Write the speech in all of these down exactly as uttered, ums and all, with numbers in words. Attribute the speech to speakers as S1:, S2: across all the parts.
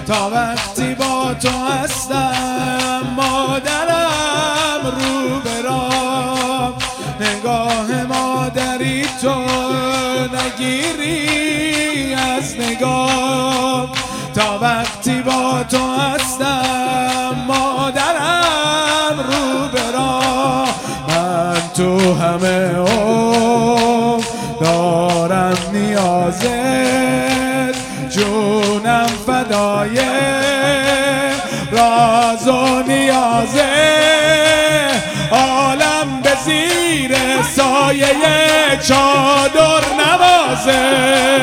S1: تا وقتی با تو هستم مادرم رو برام، نگاه مادری تو نگیری از نگاه. تا وقتی با تو هستم مادرم رو برام، من تو همه عمر دارم نیازت، جونم فدای راز و نیازه. عالم به زیر سایه چادر نوازه،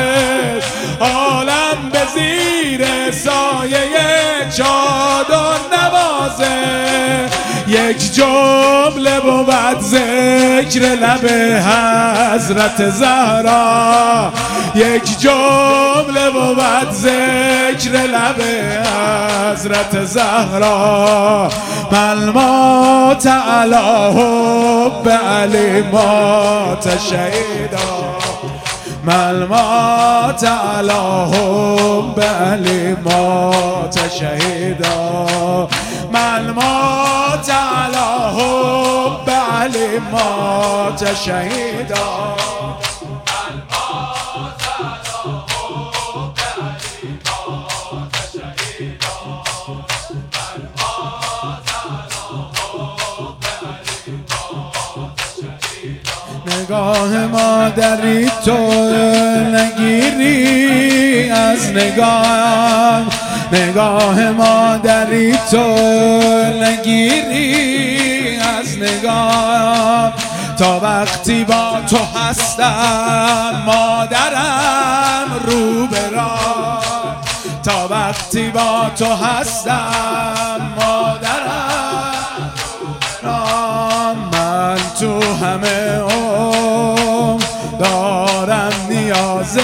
S1: عالم به زیر سایه چادر نوازه. یک جمله بود ذکر لب حضرت زهرا، یک جمله بود ذکر لب حضرت زهرا. من مات علی حب علی مات شهیدا، من مات علی حب علی مات شهیدا، من مات علی حب علی مات شهیدا. نگاه مادری تو نگیری از نگاه، نگاه مادری تو نگیری از نگاه. تا وقتی با تو هستم مادرم رو برام، تا وقتی با تو هستم مادرم رو. من تو همه عمر دارم نیازت،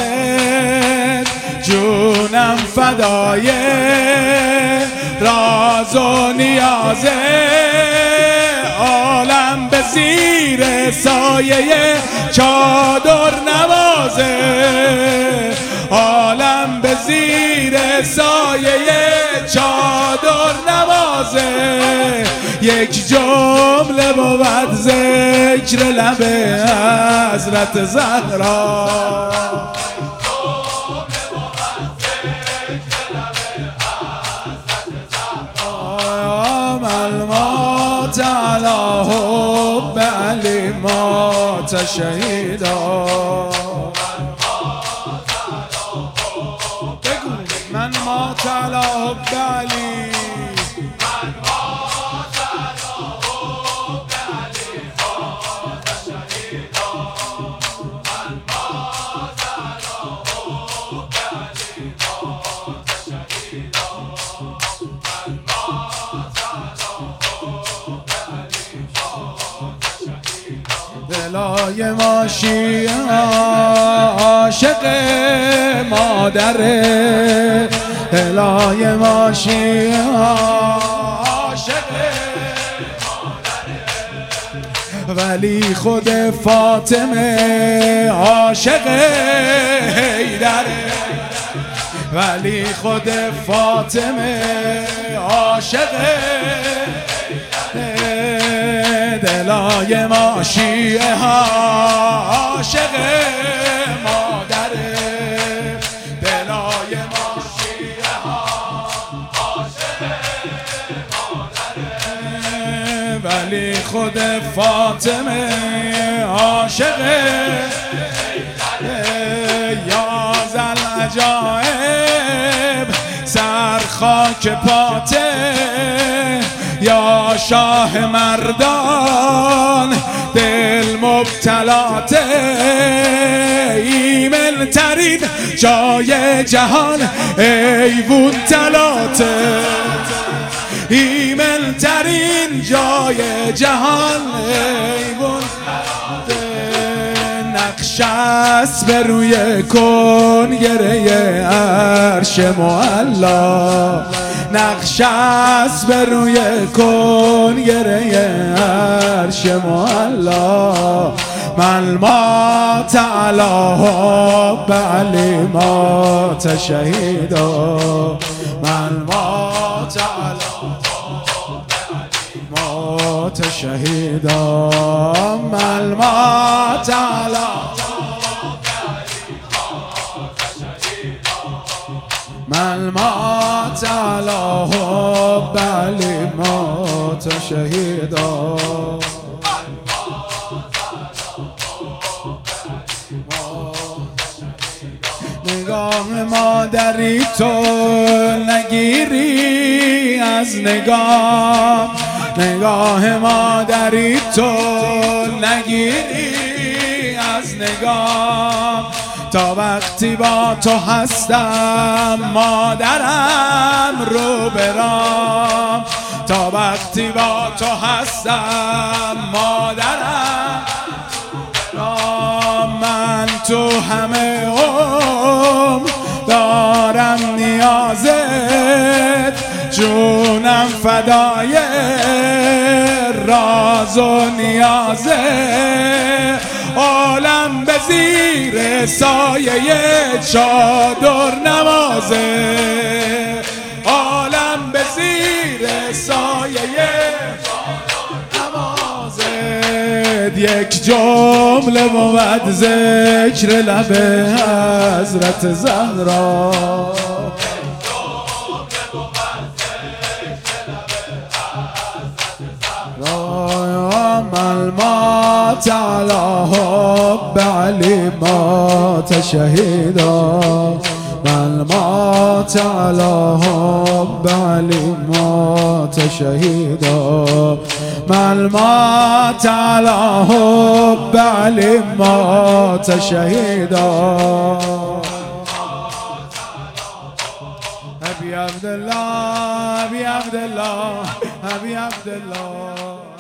S1: جونم فدای راز و نیازه. عالم به زیر سایه چادر نوازه، عالم به زیر سایه چادر نوازه. یک جمله بود ذکر لب حضرت زهرا، من مات علی حب علی مات شهیدا. بگو من مات علی حب علی، دلای ما شیعه عاشق مادره، دلای ما شیعه عاشق مادره، ولی خود فاطمه عاشق حیدره، ولی خود فاطمه عاشق. دلای ما شیعه ها عاشق مادره، دلای ما شیعه ها عاشق مادره، ولی خود فاطمه عاشق. یا زل عجایب سر خاک پاته، یا شاه مردان دل مبتلاته. ایمن ترین جای جهان ایوون تلاته، ایمن ترین جای جهان ایوون تلاته. نقش است به روی کنگره عرش معلا، نقش است بر روی کنگره عرش معلا. من مات علی حب علی مات شهیدا من مات علی مات شهیدا من مات علی من مات علی حب علی مات شهیدا نگاه مادری تو نگیری از نگاه نگاه مادری تو نگیری از نگاه تا وقتی با تو هستم مادرم رو برام تا وقتی با تو هستم مادرم من تو همه عمر دارم نیازت جونم فدای راز و نیازت عالم به زیر سایه چادر نمازه عالم به زیر سایه یک جمله بود ذکر لب حضرت زهرا من مات علی حب علی مات شهیدا من مات علی حب علی مات شهیدا من مات علی حب علی مات شهیدا ابی عبدالله ابی عبدالله ابی عبدالله